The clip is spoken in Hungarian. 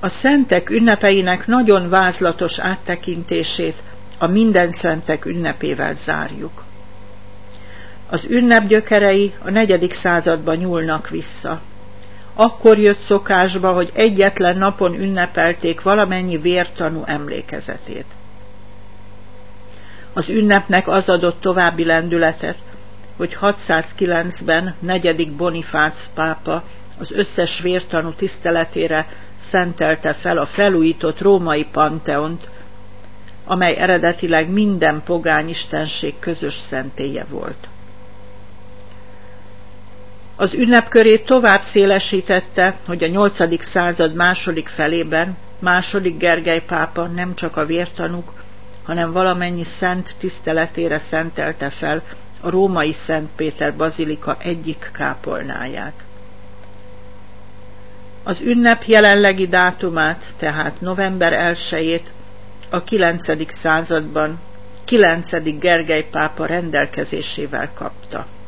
A szentek ünnepeinek nagyon vázlatos áttekintését a Mindenszentek ünnepével zárjuk. Az ünnep gyökerei a 4. századba nyúlnak vissza. Akkor jött szokásba, hogy egyetlen napon ünnepelték valamennyi vértanú emlékezetét. Az ünnepnek az adott további lendületet, hogy 609-ben 4. Bonifác pápa az összes vértanú tiszteletére szentelte fel a felújított római Panteont, amely eredetileg minden pogányistenség közös szentélye volt. Az ünnepkörét tovább szélesítette, hogy a 8. század második felében II. Gergely pápa nem csak a vértanúk, hanem valamennyi szent tiszteletére szentelte fel a római Szent Péter bazilika egyik kápolnáját. Az ünnep jelenlegi dátumát, tehát november 1-ét a 9. században 9. Gergely pápa rendelkezésével kapta.